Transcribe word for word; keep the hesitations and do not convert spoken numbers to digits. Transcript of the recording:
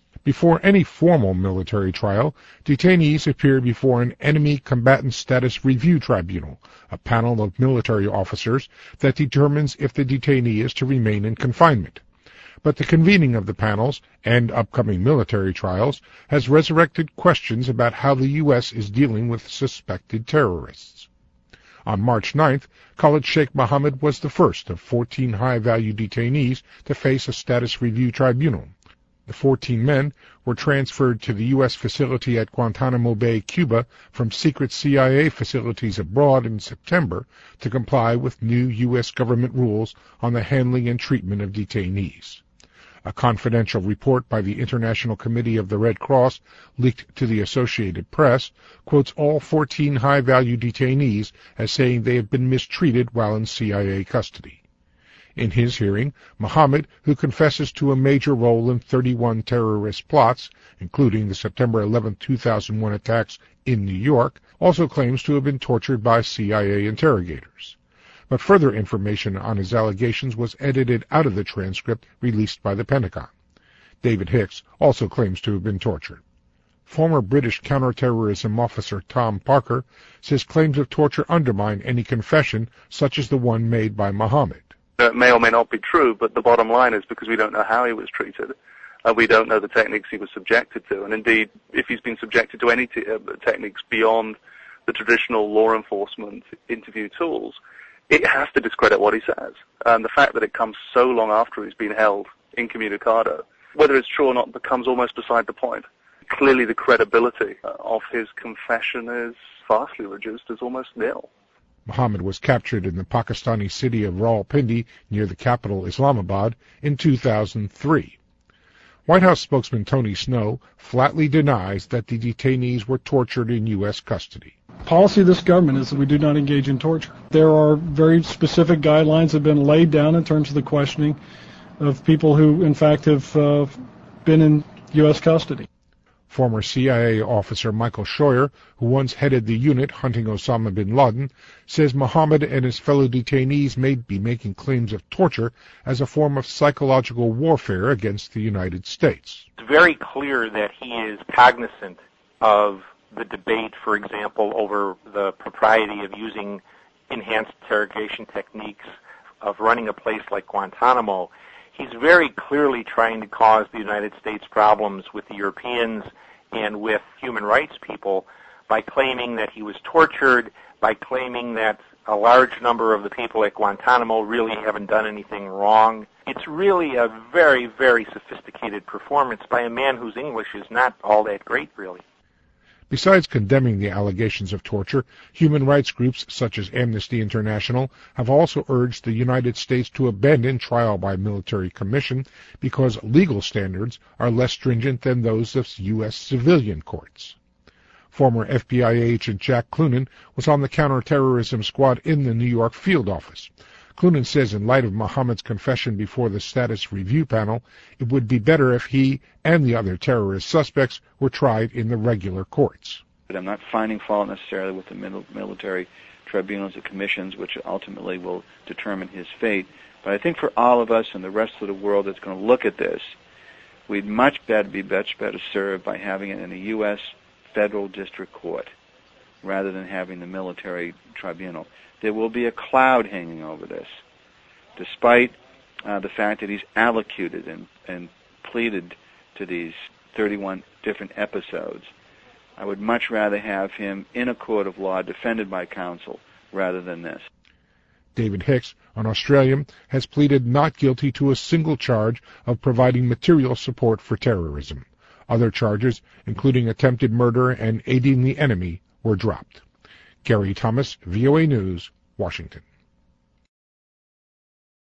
Before any formal military trial, detainees appear before an Enemy Combatant Status Review Tribunal, a panel of military officers that determines if the detainee is to remain in confinement. But the convening of the panels and upcoming military trials has resurrected questions about how the U S is dealing with suspected terrorists. On March ninth, Khalid Sheikh Mohammed was the first of fourteen high-value detainees to face a status review tribunal. The fourteen men were transferred to the U S facility at Guantanamo Bay, Cuba, from secret C I A facilities abroad in September to comply with new U S government rules on the handling and treatment of detainees. A confidential report by the International Committee of the Red Cross, leaked to the Associated Press, quotes all fourteen high-value detainees as saying they have been mistreated while in C I A custody. In his hearing, Mohammed, who confesses to a major role in thirty-one terrorist plots, including the September eleventh, two thousand one attacks in New York, also claims to have been tortured by C I A interrogators. But further information on his allegations was edited out of the transcript released by the Pentagon. David Hicks also claims to have been tortured. Former British counterterrorism officer Tom Parker says claims of torture undermine any confession such as the one made by Mohammed. It may or may not be true, but the bottom line is because we don't know how he was treated, uh, we don't know the techniques he was subjected to, and indeed, if he's been subjected to any t- uh, techniques beyond the traditional law enforcement interview tools, it has to discredit what he says. And the fact that it comes so long after he's been held incommunicado, whether it's true or not, becomes almost beside the point. Clearly the credibility of his confession is vastly reduced, as almost nil. Mohammed was captured in the Pakistani city of Rawalpindi near the capital Islamabad in two thousand three. White House spokesman Tony Snow flatly denies that the detainees were tortured in U S custody. Policy of this government is that we do not engage in torture. There are very specific guidelines that have been laid down in terms of the questioning of people who, in fact, have uh, been in U S custody. Former C I A officer Michael Scheuer, who once headed the unit hunting Osama bin Laden, says Mohammed and his fellow detainees may be making claims of torture as a form of psychological warfare against the United States. It's very clear that he is cognizant of the debate, for example, over the propriety of using enhanced interrogation techniques, of running a place like Guantanamo. He's very clearly trying to cause the United States problems with the Europeans and with human rights people by claiming that he was tortured, by claiming that a large number of the people at Guantanamo really haven't done anything wrong. It's really a very, very sophisticated performance by a man whose English is not all that great, really. Besides condemning the allegations of torture, human rights groups such as Amnesty International have also urged the United States to abandon trial by military commission because legal standards are less stringent than those of U S civilian courts. Former F B I agent Jack Clunan was on the counterterrorism squad in the New York field office. Clunan says in light of Mohammed's confession before the status review panel, it would be better if he and the other terrorist suspects were tried in the regular courts. I'm not finding fault necessarily with the military tribunals and commissions, which ultimately will determine his fate. But I think for all of us and the rest of the world that's going to look at this, we'd much better be much better served by having it in a U S federal district court rather than having the military tribunal. There will be a cloud hanging over this, despite uh, the fact that he's allocated and, and pleaded to these thirty-one different episodes. I would much rather have him in a court of law defended by counsel rather than this. David Hicks, an Australian, has pleaded not guilty to a single charge of providing material support for terrorism. Other charges, including attempted murder and aiding the enemy, were dropped. Gary Thomas, V O A News, Washington.